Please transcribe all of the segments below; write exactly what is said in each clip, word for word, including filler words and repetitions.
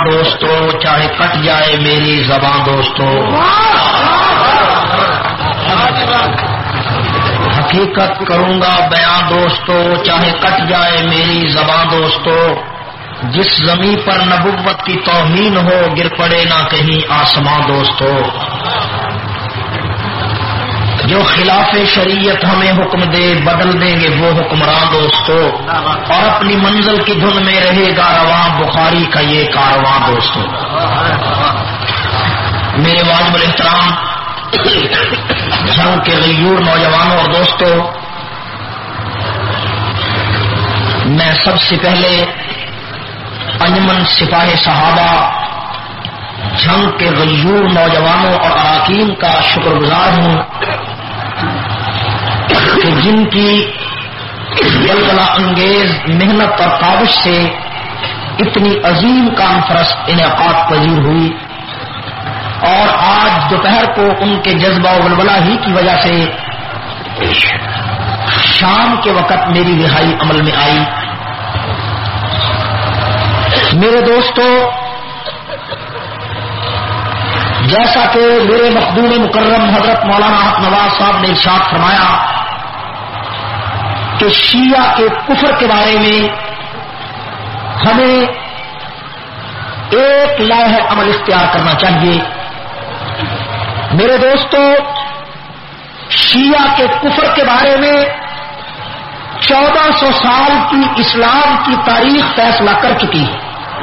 دوستو چاہے کٹ جائے میری زباں دوستو. حقیقت کروں گا بیاں دوستو چاہے کٹ جائے میری زباں دوستو. جس زمین پر نبوت کی توہین ہو گر پڑے نہ کہیں آسماں دوستو. جو خلاف شریعت ہمیں حکم دے بدل دیں گے وہ حکمراں دوستو. اور اپنی منزل کی دھن میں رہے گا رواں بخاری کا یہ کارواں دوستو. میرے واجب الاحترام جھنگ کے غیور نوجوانوں اور دوستو، میں سب سے پہلے انجمن سپاہ صحابہ جھنگ کے غیور نوجوانوں اور اراکین کا شکر گزار ہوں کہ جن کی بلبلہ انگیز محنت اور کاوش سے اتنی عظیم کانفرنس انعقاد پذیر ہوئی، اور آج دوپہر کو ان کے جذبہ و بلبلہ ہی کی وجہ سے شام کے وقت میری رہائی عمل میں آئی. میرے دوستو، جیسا کہ میرے مخدوم مکرم حضرت مولانا حق نواز صاحب نے ارشاد فرمایا کہ شیعہ کے کفر کے بارے میں ہمیں ایک لائحہ عمل اختیار کرنا چاہیے. میرے دوستو، شیعہ کے کفر کے بارے میں چودہ سو سال کی اسلام کی تاریخ فیصلہ کر چکی ہے.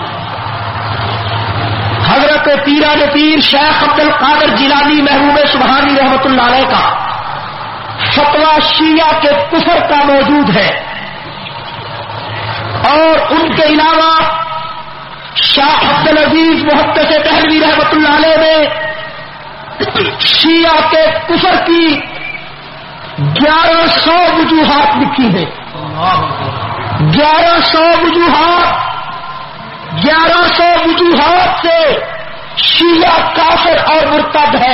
حضرت پیران پیر شیخ عبد القادر جیلانی محبوب سبحانی رحمت اللہ علیہ کا فتویٰ شیعہ کے کفر کا موجود ہے، اور ان کے علاوہ شاہ عبد العزیز محدث دہلوی رحمت اللہ علیہ نے شیعہ کے کفر کی گیارہ سو وجوہات لکھی ہیں. گیارہ سو وجوہات گیارہ سو وجوہات سے شیعہ کافر اور مرتد ہے.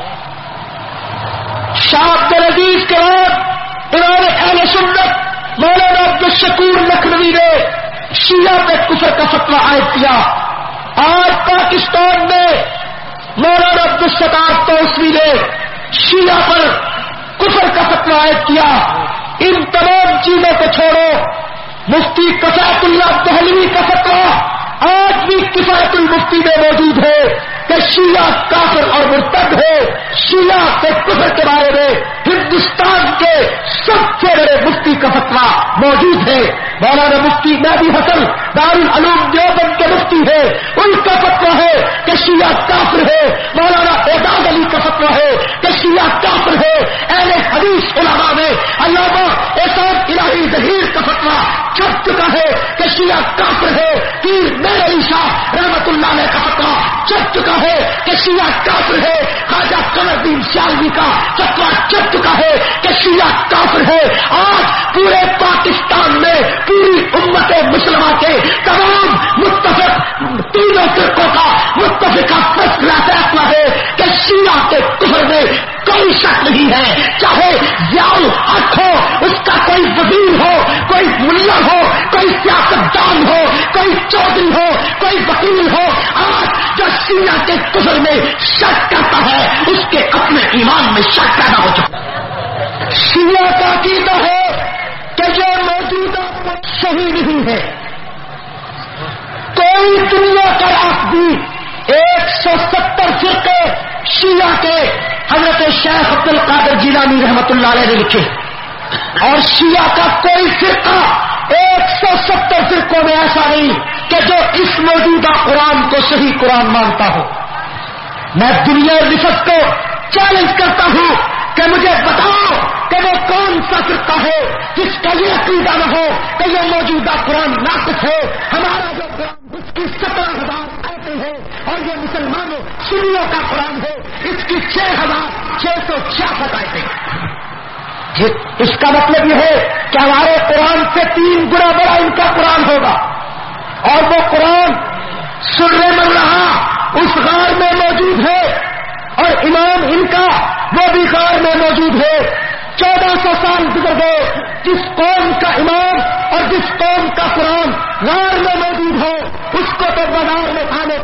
شاہ عبد العزیز کے بعد امام اہل سنت مولانا عبد الشکور لکھنوی نے شیعہ پہ کفر کا فتویٰ عائد کیا. آج پاکستان میں مولانا عبد الستار توسوی نے شیعہ پر کفر کا فتویٰ عائد کیا. ان تمام چیزوں کو چھوڑو، مفتی کفایت اللہ دہلوی کا فتویٰ آج بھی کفایت المفتی میں موجود ہے کہ شیعہ کافر اور مرتد ہے. شیعہ کے کفر کے بارے میں ہندوستان کے سب سے بڑے مفتی کا فتویٰ موجود ہے. مولانا مفتی مہدی حسن دارالعلوم دیوبند کے مفتی ہے، ان کا فتویٰ ہے کہ شیعہ کافر ہے. مولانا اعجاز علی کا فتویٰ ہے کہ شیعہ کافر ہے. اہل حدیث علماء میں علامہ احسان الہی ظہیر کا فتویٰ چھپ چکا ہے کہ شیعہ کافر ہے. پیر میرے عیسیٰ رحمت اللہ علیہ کا فتویٰ چھپ چکا ہے کہ شیعہ کافر ہے. خواجہ قمر الدین سیالوی کا فتویٰ چھپ چکا ہے کہ شیعہ کافر ہے. آج پورے پاکستان میں پوری امت مسلمہ کے تمام متفق تینوں فرقوں کا متفقہ فیصلہ فیصلہ ہے کہ شیعہ کے کفر میں کوئی شک نہیں ہے. چاہے ضیاء الحق ہو، اس کا کوئی وزیر ہو، کوئی ملا ہو، کوئی سیاستدان ہو، کوئی چودھری ہو، کوئی وکیل ہو، آج جو شیعہ کے کفر میں شک کرتا ہے اس کے اپنے ایمان میں شک پیدا ہو چکا ہے. شیعہ کا عقیدہ ہے کہ جو موجودہ صحیح نہیں ہے. کوئی دنیا کا رافضی ایک سو ستر فرقے شیعہ کے حضرت شیخ عبد القادر جیلانی رحمت اللہ علیہ نے لکھے، اور شیعہ کا کوئی فرقہ ایک سو ستر فرقوں میں ایسا نہیں کہ جو اس موجودہ قرآن کو صحیح قرآن مانتا ہو. میں دنیا رفت کو چیلنج کرتا ہوں کہ مجھے بتاؤ کہ وہ کون سا فرقہ ہے جس کا یہ عقیدہ نہ ہو کہ یہ موجودہ قرآن ناقص ہے. ہمارا جو قرآن اس کی سترہ ہزار آیتیں ہیں اور یہ مسلمانوں سنیوں کا قرآن ہے، اس کی چھ ہزار چھ سو چھیاسٹھ آیتیں ہیں. اس کا مطلب یہ ہے کہ ہمارے قرآن سے تین گنا بڑا ان کا قرآن ہوگا، اور وہ قرآن سرے من رہا اس غار میں موجود ہے، اور امام ان کا وہ بھی غار میں موجود ہے. چودہ سو سال گزر گئے، جس قوم کا امام اور جس قوم کا قرآن غار میں موجود ہو اس کو تو بازار میں کھانے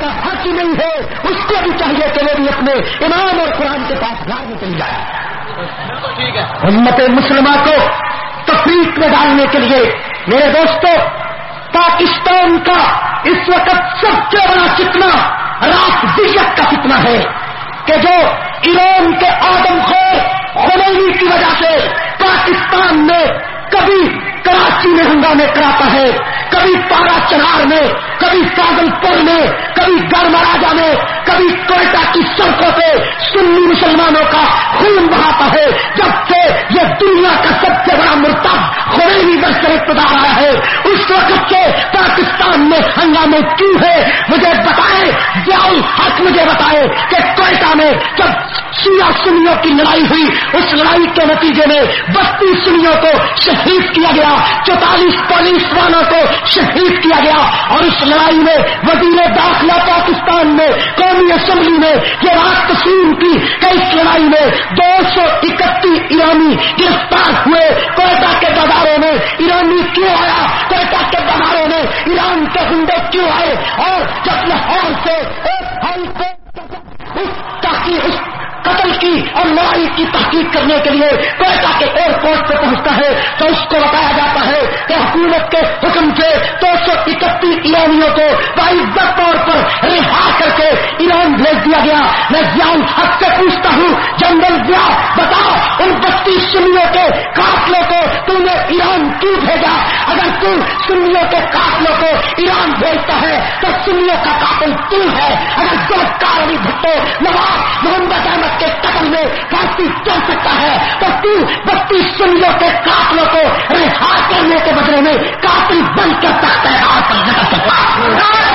راضی نہیں ہے اس کو بھی چاہیے کہ وہ بھی اپنے امام اور قرآن کے پاس گھر میں چل جائے. امت مسلمہ کو تفریق میں ڈالنے کے لیے میرے دوستوں پاکستان کا اس وقت سب سے بڑا فتنہ رافضیت کا فتنہ ہے کہ جو ایران کے آدم خور خمینی کی وجہ سے پاکستان میں کبھی کراچی میں ہنگامے کراتا ہے, کبھی پارا چنار میں, کبھی پاگل پور میں, کبھی گڑھ مہاراجا میں, کبھی کوئٹہ کی سڑکوں پہ سنی مسلمانوں کا خون بہاتا ہے. جب سے یہ دنیا کا سب سے بڑا مرتد خمینی برسر اقتدار آیا ہے اس وقت سے پاکستان میں ہنگامے کیوں ہے مجھے بتائے, ضیاء حق مجھے بتائے کہ کوئٹہ میں جب شیعہ سنیوں کی لڑائی ہوئی اس لڑائی کے نتیجے میں بتیس سنیوں کو شہید کیا گیا, چوتالیس پولیس والوں کو شہید کیا گیا, اور اس لڑائی میں وزیر داخلہ پاکستان میں قومی اسمبلی میں یہ بات تسلیم کی کہ اس لڑائی میں دو سو اکتیس ایرانی گرفتار ہوئے. کوئٹہ کے بازاروں میں ایرانی کیوں آیا, کوئٹہ کے بازاروں میں ایران کے گنڈے کیوں آئے, اور جب لاہور سے ایک ہائی کورٹ اس تحقیق اس قتل کی اور لڑائی کی تحقیق کرنے کے لیے کوئٹہ کے ایئرپورٹ پہ پہنچتا ہے تو اس کو بتایا جاتا ہے کہ حکومت کے حکم سے دو سو اکتیس ایرانیوں کو باعزت طور پر رہا کر کے ایران بھیج دیا گیا. میں ضیاء حق سے پوچھتا ہوں, جنرل ضیاء بتاؤ ان بتیس سنیوں کے قاتلوں کو تم نے ایران کیوں بھیجا؟ اگر تم سنیوں کے قاتلوں کو ایران بھیجتا ہے تو سنیوں کا قاتل کیوں ہے؟ اگر ذوالفقار علی بھٹو نواب محمد احمد کے قتل میں پھانسی چل سکتا ہے تو تم بتیس سنیوں کے قاتلوں کو رہا کرنے کے بدلے میں قاتل بن کر تخت راج پر جگہ سکتا.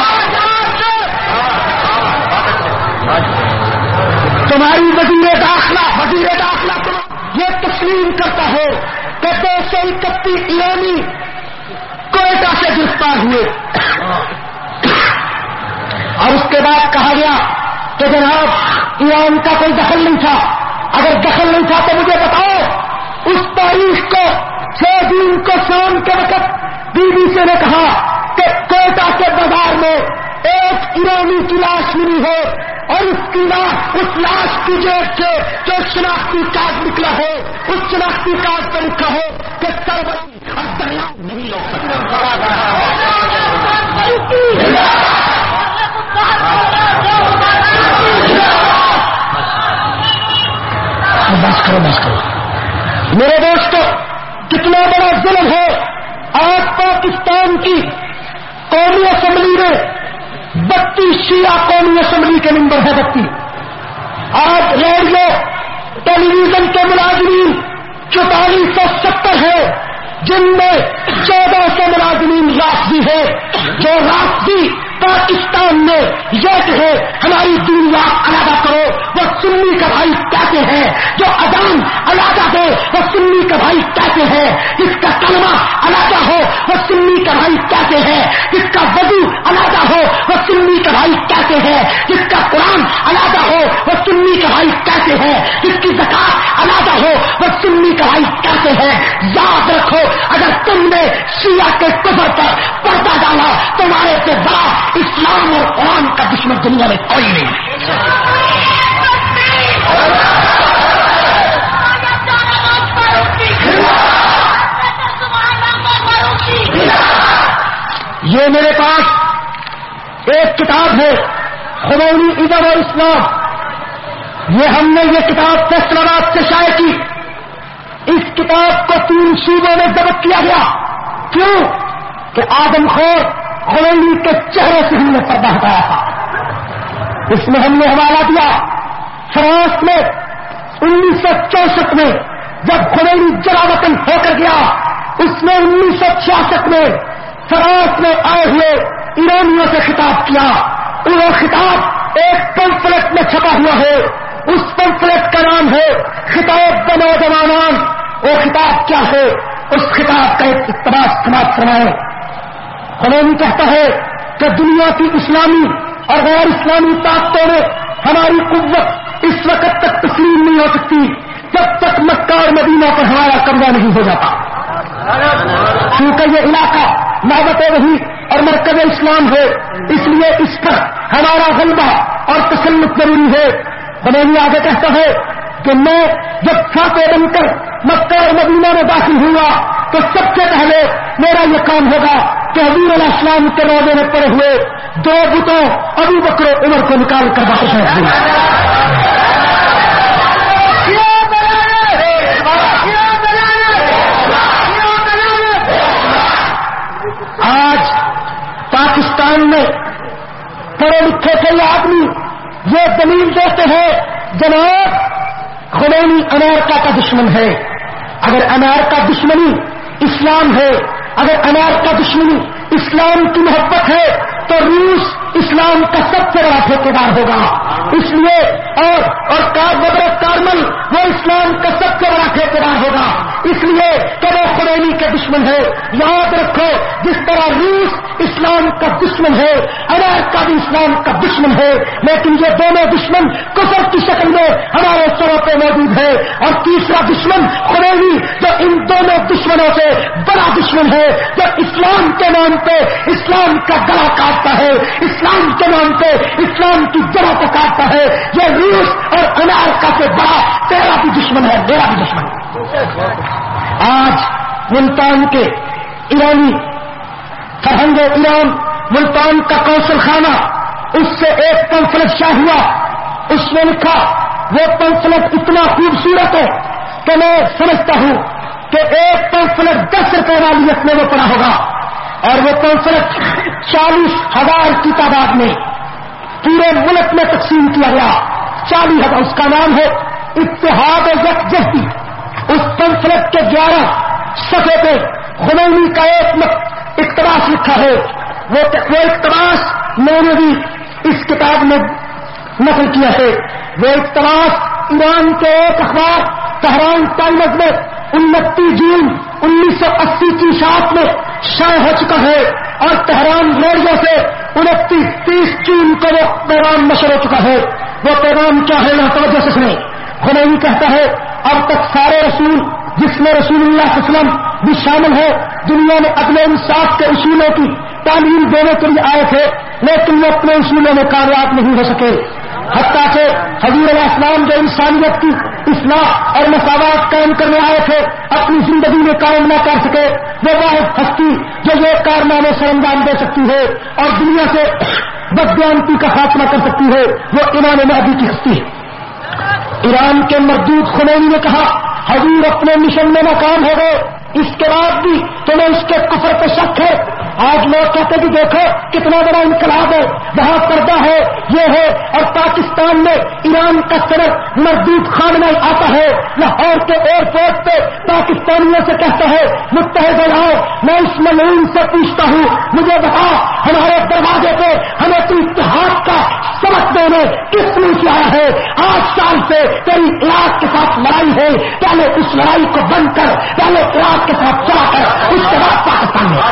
تمہاری وزیر داخلہ وزیر داخلہ تم یہ تسلیم کرتا ہے کہ دو سو اکتیس ایرانی کوئٹہ سے گرفتار ہوئے, اور اس کے بعد کہا گیا کہ جناب ایران کا کوئی دخل نہیں تھا. اگر دخل نہیں تھا تو مجھے بتاؤ اس تاریخ کو چھ جون کو شام کے وقت بی بی سی نے کہا کہ کوئٹہ کے بازار میں ایک ایرانی کی لاش ملی ہے اور اس کی لاش اس لاش کی جیب سے جو شناختی کارڈ نکلا ہے اس شناختی کارڈ پر لکھا ہے کہ سربراہ اور دریا نہیں لوگ بس کرو بس کرو. میرے دوستو کتنا بڑا ظلم ہے آج پاکستان کی قومی اسمبلی میں بتیس شیعہ قومی اسمبلی کے ممبر ہے. بتیس آج ریڈیو ٹیلی ویژن کے ملازمین چوتالیس سو ستر ہے جن میں چودہ سو ملازمین رافضی ہے. جو رافضی پاکستان میں یہ ہے ہماری دنیا علیحدہ کرو وہ سنی کا بھائی کہتے ہیں, جو اذان علیحدہ دے وہ سنی کا بھائی کہتے ہیں, جس کا کلمہ علیحدہ ہو وہ سنی کا بھائی کہتے ہیں, جس کا وضو علیحدہ ہو وہ سنی کا بھائی کہتے ہیں, جس کا قرآن علیحدہ ہو وہ سنی کا بھائی کہتے ہیں, جس کی زکات علیحدہ ہو وہ سنی کا بھائی کہتے ہیں. یاد رکھو اگر تم نے شیعہ کے کفر پر پردہ ڈالا تمہارے سے بڑا اسلام اور قرآن کا دشمن دنیا میں کوئی نہیں. یہ میرے پاس ایک کتاب ہے خمینی ادب اور اسلام. یہ ہم نے یہ کتاب فیصلہ آباد سے شائع کی. اس کتاب کو تین صوبوں میں ضبط کیا گیا. کیوں؟ کہ آدم خور خمینی کے چہرے سے ہم نے پردہ ہٹایا تھا. اس میں ہم نے حوالہ دیا فرانس میں انیس سو چونسٹھ میں جب خمینی جلا وطن ہو کر گیا, اس میں انیس سو چھیاسٹھ میں فرانس میں آئے ہوئے ایرانیوں سے خطاب کیا. وہ خطاب ایک پمفلٹ میں چھپا ہوا ہے. اس پمفلٹ کا نام ہے خطاب بنو جوانان. وہ خطاب کیا ہے؟ اس خطاب کا ایک اقتباس سماعت فرمائیں. خمینی کہتا ہے کہ دنیا کی اسلامی اور غیر اسلامی طاقتوں میں ہماری قوت اس وقت تک تسلیم نہیں ہو سکتی جب تک مکہ اور مدینہ پر ہمارا قبضہ نہیں ہو جاتا. کیونکہ یہ علاقہ محبت وحی اور مرکز اسلام ہے, اس لیے اس پر ہمارا غلبہ ضروری ہے. خمینی آگے کہتا ہے کہ میں جب فاتح بن کر مکہ اور مدینہ میں داخل ہوا تو سب سے پہلے میرا یہ کام ہوگا کہ حضور علیہ السلام کے روزے میں پڑے ہوئے دو بتوں ابو بکر و عمر کو نکال کر واپس رکھ دوں. آج پاکستان میں پڑھے لکھے کئی آدمی یہ دلیل دیتے ہیں جناب خمینی امریکہ کا دشمن ہے. اگر امریکہ دشمنی اسلام ہے، اگر امریکہ دشمنی اسلام کی محبت ہے تو روس اسلام کا سب سے بڑا ٹھیکیدار ہوگا. اس لیے اور اور کاربرت کارمل وہ اسلام کا سب سے بڑا ٹھیکیدار ہوگا. اس لیے کہ وہ خمینی کے دشمن ہے. یاد رکھو جس طرح روس اسلام کا دشمن ہے، امریکہ بھی اسلام کا دشمن ہے، لیکن یہ دونوں دشمن کفر کی شکل میں ہمارے سروں پہ موجود ہے. اور تیسرا دشمن خمینی جو ان دونوں دشمنوں سے بڑا دشمن ہے، جو اسلام کے نام پہ اسلام کا گلا کاٹتا ہے، اسلام کے نام پہ اسلام کی جڑوں کو کاٹتا ہے. یہ روس اور امریکہ سے بڑا تیرا بھی دشمن ہے، میرا بھی دشمن ہے. آج ملتان کے ایرانی فرہنگ ایران ملتان کا کونسل خانہ، اس سے ایک پمفلٹ شائع ہوا. اس میں لکھا، وہ پمفلٹ اتنا خوبصورت ہے کہ میں سمجھتا ہوں کہ ایک پمفلٹ دس روپے والیت میں وہ پڑا ہوگا. اور وہ پمفلٹ چالیس ہزار کی تعداد میں پورے ملک میں تقسیم کیا گیا. چالیس ہزار اس کا نام ہے اتحاد یکجہتی. اس پمفلٹ کے گیارہ صفحے پہ خمینی کا ایک اقتباس لکھا ہے. وہ اقتباس میں نے بھی اس کتاب میں نقل کیا ہے. وہ اقتباس ایران کے ایک اخبار تہران ٹائمز میں انتیس جون انیس سو اسی کی شاعت میں شائع ہو چکا ہے. اور تہران ریڈیو سے انتیس تیس جون کو وہ پیغام نشر ہو چکا ہے. وہ پیغام کیا ہے توجہ سے سنیں. خمینی کہتا ہے اب تک سارے رسول جس میں رسول اللہ صلی اللہ علیہ وسلم بھی شامل ہے دنیا میں عدل انصاف کے اصولوں کی تعلیم دینے کے لیے آئے تھے، لیکن وہ اپنے اصولوں میں کامیاب نہیں ہو سکے. حتیٰ کہ حضور علیہ السلام جو انسانیت کی اصلاح اور مساوات قائم کرنے آئے تھے اپنی زندگی میں قائم نہ کر سکے. وہ واحد ہستی جو یہ کارنامے سر انجام دے سکتی ہے اور دنیا سے بددیانتی کا خاتمہ کر سکتی ہے وہ امام مہدی کی ہستی ہے. ایران کے مردود خمینی نے کہا حضور اپنے مشن میں ناکام ہو گئے، اس کے بعد بھی تمہیں اس کے کفر پہ شک ہے. آج لوگ کہتے کہ دیکھو کتنا بڑا انقلاب ہے، وہاں پردہ ہے، یہ ہے. اور پاکستان میں ایران کا صدر مردود خامنہئی آتا ہے، لاہور کے ایئرپورٹ پہ پاکستانیوں سے کہتا ہے متحد ہو. میں اس ملعون سے پوچھتا ہوں مجھے بتا ہمارے دروازے پہ ہمیں تو اتحاد کا سبق دینے کس نے سے آیا ہے؟ آٹھ سال سے تیری عراق کے ساتھ لڑائی ہے، پہلے اس لڑائی کو بند کر، پہلے عراق کے ساتھ چلا کر، اس کے بعد پاکستان میں.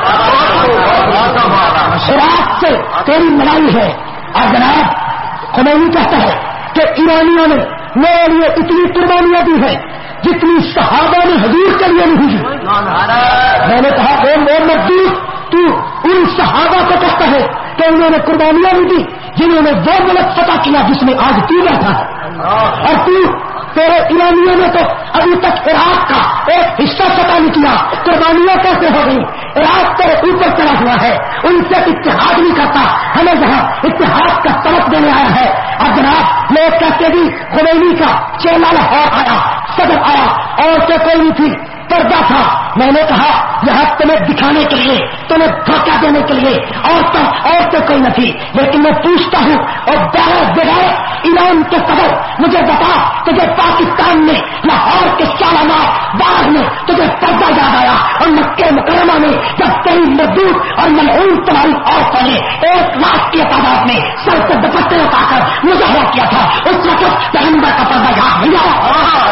عراق سے تیری لڑائی ہے. اور جناب خمینی کہتا ہے کہ ایرانیوں نے میرے لیے اتنی قربانیاں دی ہیں جتنی صحابہ نے حضور کے لیے نہیں دی. میں نے کہا اے مردود تو ان صحابہ کو کہتا ہے کہ انہوں نے قربانیاں نہیں دی جنہوں نے وہ ملک فتح کیا جس میں آج تو بیٹھا ہے. اور تو تیرے ایرانیوں نے تو ابھی تک عراق کا ایک حصہ فتح نہیں کیا. قربانیاں کیسے ہو گئی؟ عراق تیرے اوپر چڑھا ہوا ہے، ان سے اتحاد نہیں کرتا. ہمیں یہاں اتحاد کا سبق دینے آیا ہے. اور جناب لوگ کہتے بھی خمینی کا چیلا لاہور آیا، صدر آیا، اور کیا کوئی نہیں تھی، پردہ تھا. میں نے کہا یہاں تمہیں دکھانے کے لیے، تمہیں دھوکہ دینے کے لیے عورتیں عورتیں کوئی نہ تھی. لیکن میں پوچھتا ہوں اور بغیر بغیر ایران کے صدر مجھے بتا تجھے پاکستان میں لاہور کے سالانہ باغ میں تجھے پردہ یاد آیا اور مکہ مکرمہ میں جب تیری مردود اور ملعون تمہاری عورتوں نے ایک لاکھ کی تعداد میں سر سے دوپٹے اٹھا کر مظاہرہ کیا تھا، اس وقت پیغمبر کا پردہ یاد نہیں آیا؟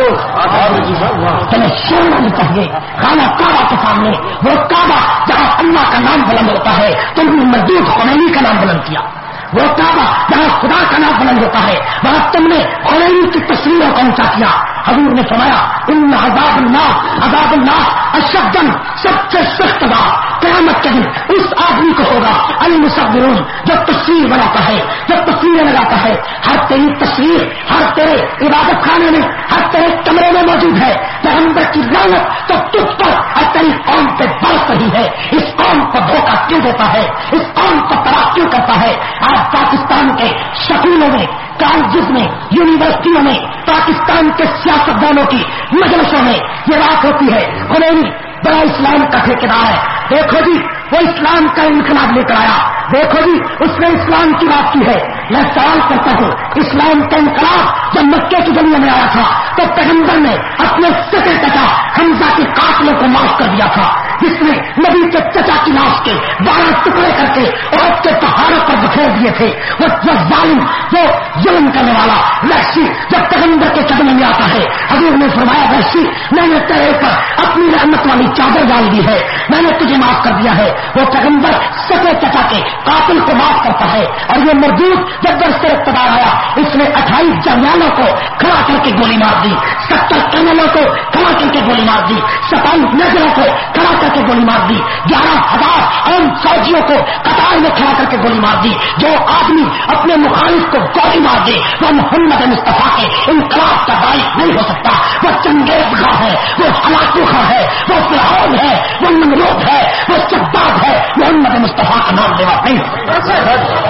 تمہیں شرم آنی چاہیے. خانہ کعبہ کے سامنے وہ کعبہ جہاں اللہ کا نام بلند ہوتا ہے تم نے مردود خمینی کا نام بلند کیا. وہ کعبہ جہاں خدا کا نام بلند ہوتا ہے وہاں تم نے خمینی کی تصویروں کو اونچا کیا. حضور نے فرمایا ان عذاب اللہ عذاب اللہ اشد، سب سے سخت عذاب قیامت کے دن اس آدمی کو ہوگا المصورون جو تصویر بناتا ہے، جو تصویریں لگاتا ہے. ہر تیری تصویر ہر تیرے عبادت خانے میں، ہر تیرے کمرے میں موجود ہے. پیغمبر کی لعنت تو تجھ پر اور تیری قوم پہ برس رہی ہے. اس قوم کو دھوکہ کیوں دیتا ہے؟ اس قوم کو تباہ کیوں کرتا ہے؟ آج پاکستان کے سکولوں میں، کالجز میں، یونیورسٹیوں میں، پاکستان کے سیاستدانوں کی مجلسوں میں یہ بات ہوتی ہے خمینی بڑا اسلام کا ٹھیکیدار ہے. دیکھو جی وہ اسلام کا انقلاب لے کر آیا، دیکھو جی اس نے اسلام کی بات کی ہے. میں سوال کرتا ہوں، اسلام کا انقلاب جب مکے کی دنیا میں آیا تھا تو پیغمبر نے اپنے سکے چچا حمزہ کے قاتلوں کو معاف کر دیا تھا، جس نے نبی کے چچا کی لاش کے بارہ ٹکڑے کر کے عہد کے پہاڑوں پر بکھیر دیے تھے. وہ ظالم، جو ظلم کرنے والا وحشی جب پیغمبر کے قدموں میں آتا ہے، حضور نے فرمایا وحشی میں نے تیرے پر اپنی رحمت والی چادر ڈال دی ہے، میں نے تجھے معاف کر دیا ہے. وہ پیغمبر سکے چچا کے قاتل کو معاف کرتا ہے. اور یہ مردود جب در سے اقتدار آیا، اس نے اٹھائیس جنرلوں کو کھڑا کر کے گولی مار دی، ستر کرنلوں کو کھڑا کر کے گولی مار دی، ستائیس میجروں کو کھڑا کر کے گولی مار دی، گیارہ ہزار عام فوجیوں کو قطار میں کھڑا کر کے گولی مار دی. جو آدمی اپنے مخالف کو گولی مار دے وہ محمد مصطفیٰ کے انقلاب کا باعث نہیں ہو سکتا. وہ چنگیز خاں ہے، وہ ہلاکو خاں ہے، وہ فرعون ہے، وہ نمرود ہے، وہ سداد ہے. محمد مصطفیٰ کا نام لیوا نہیں ہو سکتا.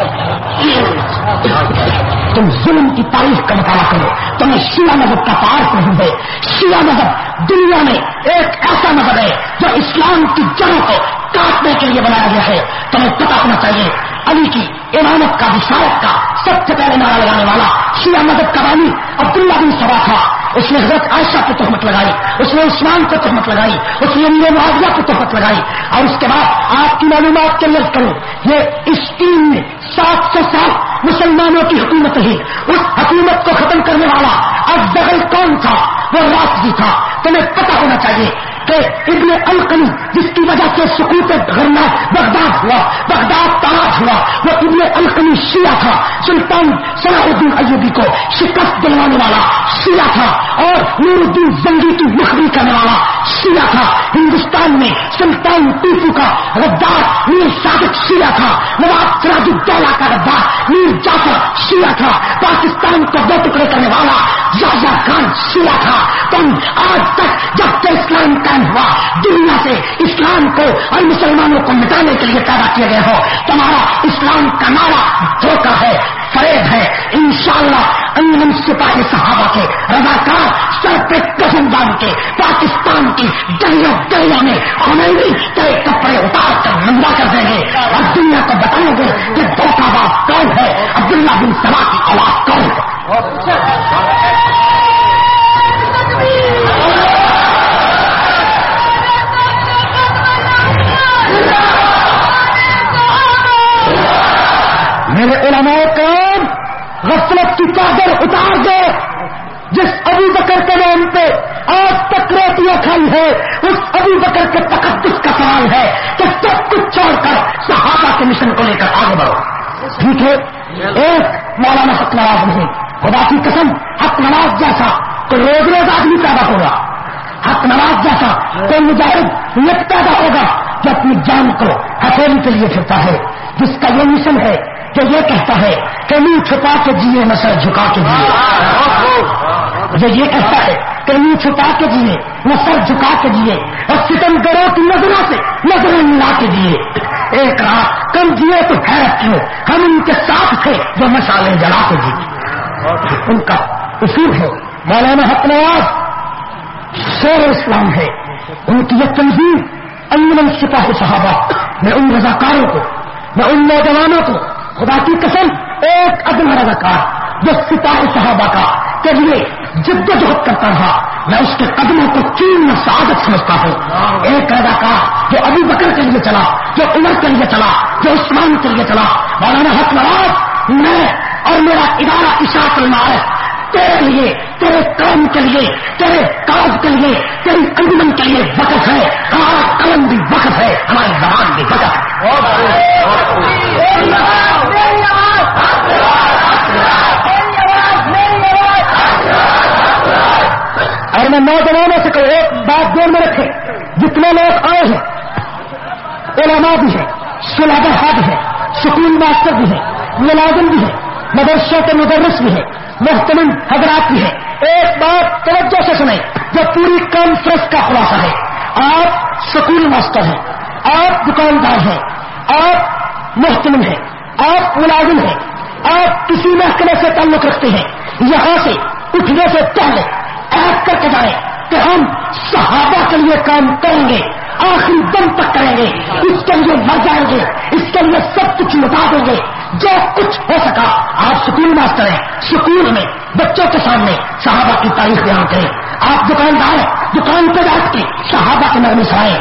تم ظلم کی تاریخ کا مطالعہ کرو، تمہیں شیعہ مذہب کا تعارف نہیں ہے. شیعہ مذہب دنیا میں ایک ایسا مذہب ہے جو اسلام کی جڑوں کو کاٹنے کے لیے بنایا گیا ہے. تمہیں پتہ ہونا چاہیے علی کی امامت کا، بشارت کا سب سے پہلے نعرہ لگانے والا شیعہ مذہب کا بانی عبداللہ بن سبا تھا. اس نے حضرت عائشہ کو تہمت لگائی، اس نے عثمان کو تہمت لگائی، اس نے امیر معاویہ کو تہمت لگائی. اور اس کے بعد آپ کی معلومات کے لیے کروں، یہ اس ٹیم میں سات سو سال مسلمانوں کی حکومت رہی. اس حکومت کو ختم کرنے والا افضل کون تھا؟ وہ رافضی تھا. تمہیں پتہ ہونا چاہیے کہ ابن القمی جس کی وجہ سے سقوط غرنہ بغداد ہوا، بغداد تاراج ہوا، وہ ابن القمی شیعہ تھا. سلطان صلاح الدین ایوبی کو شکست دلوانے والا شیعہ تھا، اور نور الدین زنگی کی مخبری کرنے والا شیعہ تھا. ہندوستان میں سلطان ٹیپو کا غدار میر صادق شیعہ تھا. نواب سراج الدولہ کا غدار میر جعفر شیعہ تھا. پاکستان کو دو ٹکڑے کرنے والا یحییٰ خان شیعہ تھا. تم آج تک جب کہ اسلام قائم ہوا دنیا سے اسلام کو اور مسلمانوں کو مٹانے کے لیے پیدا کیے گئے ہو. تمہارا اسلام کا نعرہ دھوکہ ہے، فریب ہے. انشاءاللہ انجمن سپاہی صحابہ کے رضاکار سر پہ قسم باندھ کے پاکستان کی گلیوں گلیوں میں خمینی کے کپڑے اتار کر ننگا کر دیں گے اور دنیا کو بتائیں گے کہ دھوکہ باز کون ہے، عبداللہ بن سبا کی اولاد کون ہے. میرے علماء کرام غفلت کی چادر اتار دو. جس ابو بکر کے نام پہ آج تک روٹیاں کھائی ہے، اس ابو بکر کے تقدس کا سوال ہے کہ سب کچھ چھوڑ کر صحابہ کے مشن کو لے کر آگے بڑھو. ٹھیک ہے، ایک مولانا حق نواز نہیں، خدا کی قسم حق نواز جیسا کوئی روز روز آدمی پیدا ہوگا، حق نواز جیسا کوئی مجاہد نیت پیدا ہوگا جو اپنی جان کو ہتھیلی کے لیے پھرتا ہے، جس کا یہ مشن ہے کہ یہ کہتا ہے کہ منہ چھپا کے جیے نہ سر جھکا کے جیے. جو یہ کہتا ہے کہ منہ چھپا کے جیے نہ سر جھکا کے جیے، اور ستم گروں کی نظروں سے نظریں ملا کے جیے. ایک رات کم جیے تو حیرت کیوں، ہم ان کے ساتھ تھے جو مشالیں جلا کے جیے. ان کا اصول ہے. مولانا حق نواز شیر اسلام ہے. ان کی یہ تنظیم انجمن سپاہی صحابہ، میں ان رضاکاروں کو، میں ان نوجوانوں کو خدا کی قسم ایک عدم رضاکار جو سپاہی صحابہ کا کے لیے جدوجہد کرتا رہا، میں اس کے قدموں کو چین میں سعادت سمجھتا ہوں. ایک رضاکار جو ابو بکر کے لیے چلا، جو عمر کے لیے چلا، جو عثمان کے لیے چلا. مولانا حق نواز، میں اور میرا ادارہ اشاعت المعارف تیرے لیے، تیرے قوم کے لیے، تیرے کاج کے لیے، تیری انجمن کے لیے وقف ہے. ہمارا قلم بھی وقف ہے، ہماری زبان بھی وقف ہے. اور میں نوجوانوں سے کہوں ایک بات دیر میں رکھے، جتنے لوگ آئے ہیں علماء بھی ہیں، صلحاء بھی ہیں، سکول ماسٹر بھی ہیں، ملازم بھی ہیں، مدرسوں کے مدرس بھی ہیں، محترم حضرات بھی ہیں. ایک بات توجہ سے سنیں جو پوری کانفرنس کا خلاصہ ہے. آپ سکول ماسٹر ہیں، آپ دکاندار ہیں، آپ محترم ہیں، آپ ملازم ہیں، آپ کسی محکمے سے تعلق رکھتے ہیں، یہاں سے اٹھنے سے پہلے عہد کر کے جائیں کہ ہم صحابہ کے لیے کام کریں گے، آخری دم تک کریں گے، اس کے لیے مر جائیں گے، اس کے لیے سب کچھ لٹا دیں گے جو کچھ ہو سکا. آپ سکول ماسٹر ہیں، سکول میں بچوں کے سامنے صحابہ کی تاریخ بیان کریں. آپ دکاندار ہیں، دکان پہ بیٹھ کے صحابہ کے نغمے سنائیں.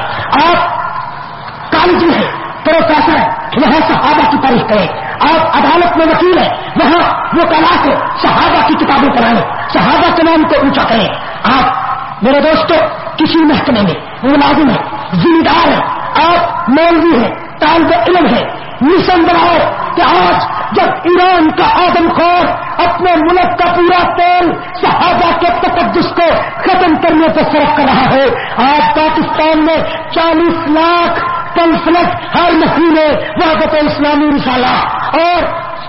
آپ کالج میں ہیں، پروفیسر ہیں، وہاں صحابہ کی تاریخ کریں. آپ عدالت میں وکیل ہیں، وہاں وہ کلا کو صحابہ کی کتابیں پڑھائیں، صحابہ کے نام کو اونچا کریں. آپ میرے دوستوں کسی محکمے میں ملازم ہیں، ذمہ دار ہیں، آپ مولوی ہیں، طالب علم ہیں، مشن بناؤ کہ آج جب ایران کا آدم خور اپنے ملک کا پورا تیل صحابہ کے تقدس کو ختم کرنے پر صرف کر رہا ہے. آج پاکستان میں چالیس لاکھ پمفلٹ ہر مہینے وحدت اسلامی رسالہ اور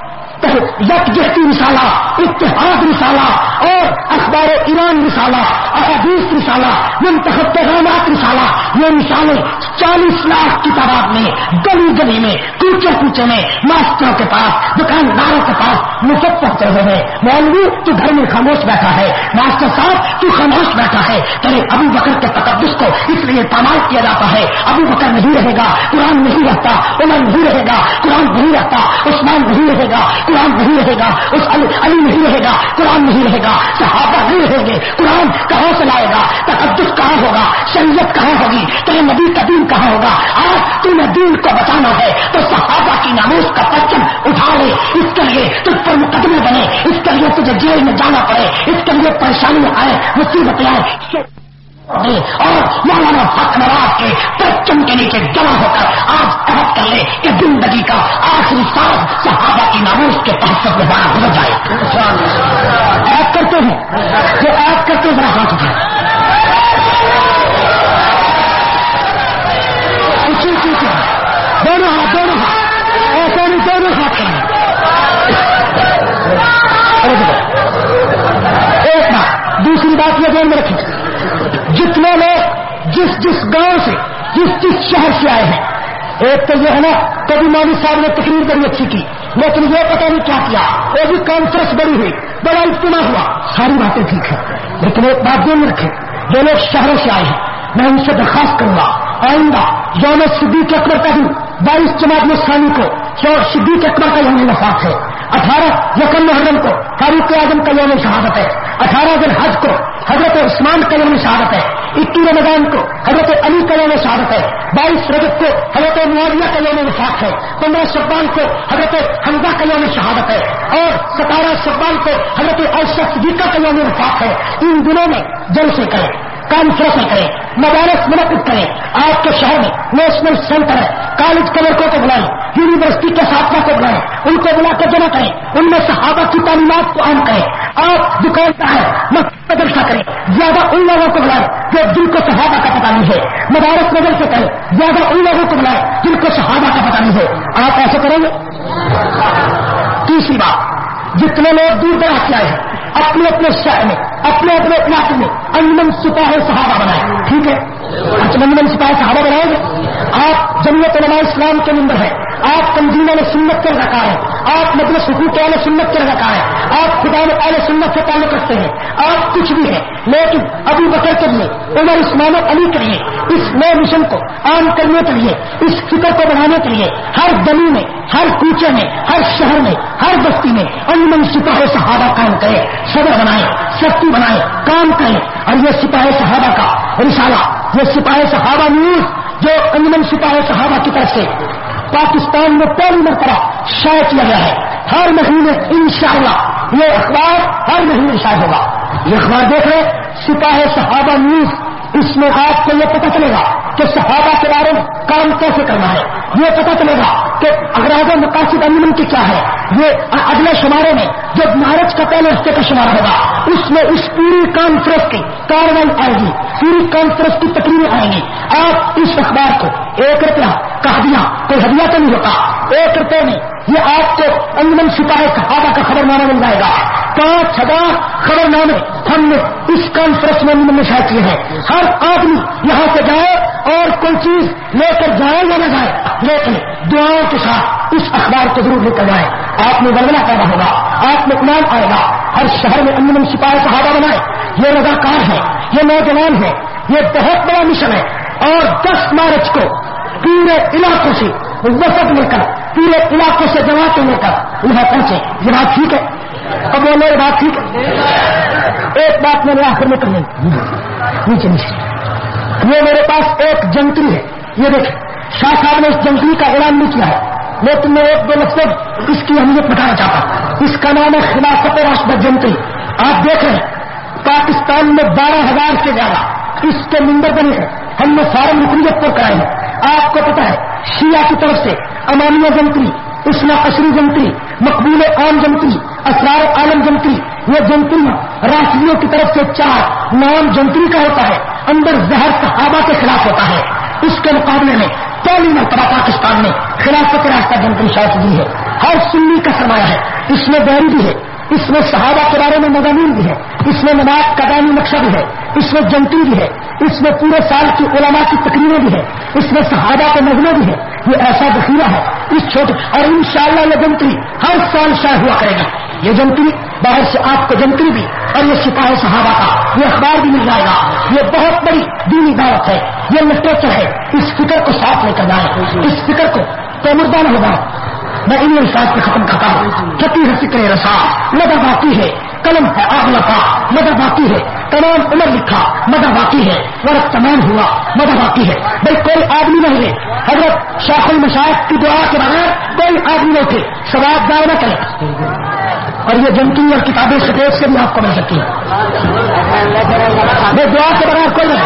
یکجہتی رسالہ، اتحاد رسالہ اور اخبار ایران رسالہ، احادیث رسالہ، منتخب پیغامات رسالہ، یہ رسالے چالیس لاکھ کی تعداد میں گلی گلی میں کوچے کوچے میں ماسٹروں کے پاس دکانداروں کے پاس مفت پہنچے ہوئے ہیں. مولوی تو گھر میں خاموش بیٹھا ہے، ماسٹر صاحب تو خاموش بیٹھا ہے. تیرے ابو بکر کے تقدس کو اس لیے پامال کیا جاتا ہے. ابو بکر نہیں رہے گا، قرآن نہیں رہتا. عمر نہیں رہے گا، قرآن نہیں رہتا. عثمان نہیں رہے گا، قرآن نہیں رہے گا. اس علی, علی نہیں رہے گا، قرآن نہیں رہے گا. صحابہ نہیں رہیں گے، قرآن کہاں سے لائے گا؟ تقدس کہاں ہوگا؟ شریعت کہاں ہوگی؟ تیرے نبی کا دین کہاں ہوگا؟ آج تم نے دین کو بچانا ہے تو صحابہ کی ناموس کا پرچم اٹھا لے. اس کے لیے تجھ پر مقدمے بنے، اس کے لیے تجھے جیل میں جانا پڑے، اس کے لیے پریشانی آئے، مصیبتیں آئے اور مولانا حق نواز کے پرچم کے نیچے جمع ہو کر آج عہد کر لے کہ زندگی کا آخری سانس صحابہ کی ناموس کے تحفظ میں بڑا گزر جائے. عہد کرتے ہیں جو عہد کرتے ذرا ہاتھ اٹھائے. اسی چیز دونوں ہاتھ دونوں ہاتھ ایسے نہیں، دونوں ہاتھ کریں. ایک بات، دوسری بات یہ دھیان میں رکھیں، جتنے لوگ جس جس گاؤں سے جس جس شہر سے آئے ہیں، ایک تو یہ ہے نا کبھی مولوی صاحب نے تقریر بڑی اچھی کی لیکن یہ پتہ نہیں کیا کیا، وہ بھی کانفرنس بڑی ہوئی، بڑا اجتماع ہوا، ساری باتیں ٹھیک ہیں لیکن ایک بات دھیان میں رکھیں، جو لوگ شہروں سے آئے ہیں میں ان سے درخواست کروں گا آئندہ یوم صدیق اکبر کا دن بائیس جمادی الثانی کو صدیق اکبر کا یوم وفات ہے، اٹھارہ یکم محرم کو فاروق اعظم کا یوم شہادت ہے، اٹھارہ ذی الحج کو حضرت عثمان کا یوم شہادت ہے، اکیس رمضان کو حضرت علی کا یوم شہادت ہے، بائیس رجب کو حضرت معاویہ کا یوم وفات ہے، پندرہ شعبان کو حضرت حمزہ کا یوم شہادت ہے اور ستارہ شعبان کو حضرت عائشہ صدیقہ کا یوم وفات ہے. ان دنوں میں جلسے کریں، کانفرنس کریں، مدارس منعقد کریں. آپ کے شہر میں نیشنل سینٹر ہے، کالج کے لڑکوں کو بلائیں، یونیورسٹی کے ساتھیوں کو بلائیں، ان کو بلا کر جمع کریں، ان میں صحابہ کی تعلیمات کو عام کریں. آپ دکاندار ہیں مدرسہ کریں، زیادہ ان لوگوں کو بلائیں جو جن کو صحابہ کا پتہ نہیں ہے. مدارس نظر سے کریں، زیادہ ان لوگوں کو بلائیں جن کو صحابہ کا پتہ نہیں ہے. آپ ایسے کریں گے. تیسری بات، جتنے لوگ دور دراز سے آئے ہیں اپنے اپنے شہر میں اپنے اپنے علاقے میں انجمن سپاہ صحابہ بنائیں. ٹھیک ہے، انجمن سپاہ صحابہ بنائیں گے. آپ جمعیت علماء اسلام کے ممبر ہیں، آپ تنظیم اہل سنت کے رضاکار ہیں، آپ مجلس حقوق اہل سنت کے رضاکار ہیں، آپ خدا اہل سنت سے تعلق رکھتے ہیں، آپ کچھ بھی ہیں لیکن ابو بکر کے لیے، عمر عثمان و علی کے لیے، اس نئے مشن کو عام کرنے کے لیے، اس فکر کو بڑھانے کے لیے ہر گلی میں، ہر کوچے میں، ہر شہر میں، ہر بستی میں انجمن سپاہ صحابہ قائم کریں، صدر بنائیں، سختی بنائیں، کام کریں. اور یہ سپاہ صحابہ کا رسالہ، یہ سپاہ صحابہ نیوز جو انجمن سپاہ صحابہ کی طرف سے پاکستان میں پہلی مرتبہ شائع کیا گیا ہے، ہر مہینے انشاءاللہ یہ اخبار ہر مہینے شائع ہوگا. یہ اخبار دیکھ رہے سپاہ صحابہ نیوز، اس میں آپ کو یہ پتہ چلے گا کہ صحابہ کے بارے میں کام کیسے کرنا ہے، یہ پتہ چلے گا کہ اغراض و مقاصد انجمن کی کیا ہے. یہ اگلے شمارے میں جب مارچ کا پہلے ہفتے کا شمارہ ہوگا اس میں اس پوری کانفرنس کی کاروائی آئے گی، پوری کانفرنس کی تقریریں آئیں گی. آپ اس اخبار کو ایک روپیہ کا ہدیہ، کوئی ہدیہ تو نہیں ہوتا، ایک روپے میں یہ آپ کو انجمن سپاہی صحابہ کا خبر نامہ مل جائے گا. پانچ ہزار خبر نامے ہم نے اس کانفرنس میں انجمن میں شائع کیے ہیں. ہر آدمی یہاں سے جائے اور کوئی چیز لے کر جائے یا نہ جائے, لیکن دعاؤں کے ساتھ اس اخبار کو ضرور لے کر جائے. آپ میں ولولہ پیدا ہوگا, آپ میں ایمان آئے گا. ہر شہر میں انجمن سپاہی صحابہ بنائے. یہ رضاکار ہے, یہ نوجوان ہے, یہ بہت بڑا مشن ہے. اور دس مارچ کو پورے علاقوں سے وفد لے کر, پورے علاقوں سے جماعتیں لے کر یہاں پہنچے. یہ بات ٹھیک ہے؟ اب وہ میری بات ٹھیک ہے؟ ایک بات میں نے آخر میں کرنی نیچے نیچے. یہ میرے پاس ایک جنتری ہے, یہ دیکھیں شاہ صاحب نے اس جنتری کا اعلان نہیں کیا ہے, لیکن میں ایک دو لفظ اس کی اہمیت بتانا چاہتا ہوں. اس کا نام ہے خلافت راشدہ جنتری. آپ دیکھ رہے ہیں پاکستان میں بارہ ہزار سے زیادہ اس کے ممبر بنے ہیں. ہم نے فارم رکنیت پر کرائے ہیں. آپ کو پتا ہے شیعہ کی طرف سے امامیہ جنتری, اسنا عشری جنتری, مقبول عام جنتری, اسرار عالم جنتری. یہ جنتری رافضیوں کی طرف سے چار نام جنتری کا ہوتا ہے, اندر زہر صحابہ کے خلاف ہوتا ہے. اس کے مقابلے میں پہلی مرتبہ پاکستان میں خلافت راستہ جنتری شائع کی ہے. ہر سنی کا سرمایہ ہے. اس میں بحری بھی ہے, اس میں صحابہ کے بارے میں مضامین بھی ہے, اس میں نماز کا دائمی نقشہ بھی ہے, اس میں جنتری بھی ہے, اس میں پورے سال کی علماء کی تقریریں بھی ہے, اس میں صحابہ کے نظمیں بھی ہے. یہ ایسا ذخیرہ ہے اس چھوٹے, اور انشاءاللہ یہ جنتری ہر سال شائع ہوا کرے گا. یہ جنتری باہر سے آپ کو جنتری بھی اور یہ سپاہی صحابہ کا یہ اخبار بھی مل جائے گا. یہ بہت بڑی دینی دعوت ہے, یہ لٹریچر ہے. اس فکر کو ساتھ لے کر جائیں, اس فکر کو تو مردہ نہ ہوگا. میں ان الفاظ پہ ختم کرتا ہوں. چھٹی ہے فکر رسا, مدہ باقی ہے, قلم ہے آگ لگا, مدہ باقی ہے, تمام عمر لکھا, مدہ باقی ہے, ورق تمام ہوا, مدہ باقی ہے. بھائی کوئی آدمی نہیں ہے حضرت شیخ المشائخ کی دعا کے بغیر کوئی آدمی نہیں تھے, ثواب ضائع نہ کرے. اور یہ جنتری اور کتابیں سفید سے بھی آپ کو مل سکتی ہے. میں دعا کے بغیر کوئی نہیں.